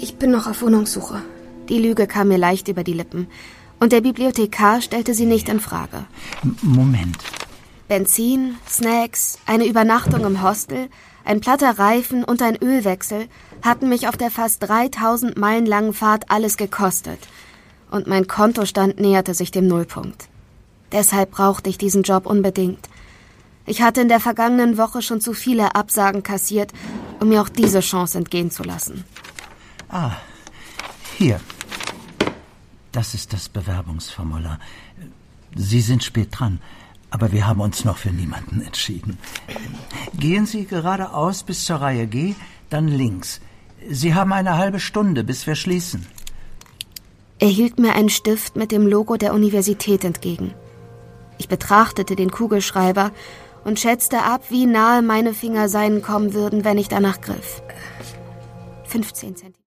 Ich bin noch auf Wohnungssuche. Die Lüge kam mir leicht über die Lippen. Und der Bibliothekar stellte sie nicht in Frage. Moment. Benzin, Snacks, eine Übernachtung im Hostel, ein platter Reifen und ein Ölwechsel hatten mich auf der fast 3000 Meilen langen Fahrt alles gekostet. Und mein Kontostand näherte sich dem Nullpunkt. Deshalb brauchte ich diesen Job unbedingt. Ich hatte in der vergangenen Woche schon zu viele Absagen kassiert, um mir auch diese Chance entgehen zu lassen. Ah, hier. Das ist das Bewerbungsformular. Sie sind spät dran, aber wir haben uns noch für niemanden entschieden. Gehen Sie geradeaus bis zur Reihe G, dann links. Sie haben eine halbe Stunde, bis wir schließen. Er hielt mir einen Stift mit dem Logo der Universität entgegen. Ich betrachtete den Kugelschreiber und schätzte ab, wie nahe meine Finger sein kommen würden, wenn ich danach griff. 15 Zentimeter.